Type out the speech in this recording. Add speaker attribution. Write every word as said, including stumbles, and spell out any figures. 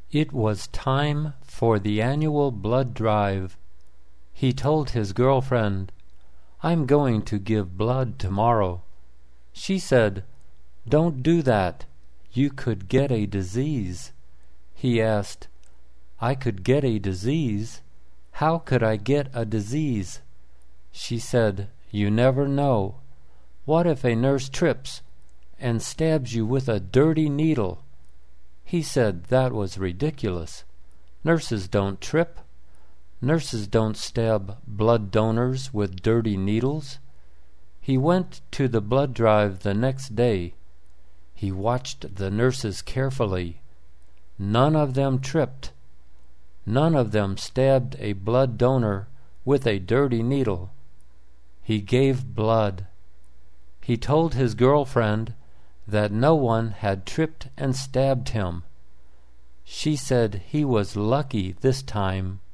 Speaker 1: It was time for the annual blood drive. He told his girlfriend, "I'm going to give blood tomorrow." She said, "Don't do that. You could get a disease." He asked, "I could get a disease? How could I get a disease?" She said, "You never know. What if a nurse trips and stabs you with a dirty needle?" He said that was ridiculous. Nurses don't trip. Nurses don't stab blood donors with dirty needles. He went to the blood drive the next day. He watched the nurses carefully. None of them tripped. None of them stabbed a blood donor with a dirty needle. He gave blood. He told his girlfriend that no one had tripped and stabbed him. She said he was lucky this time.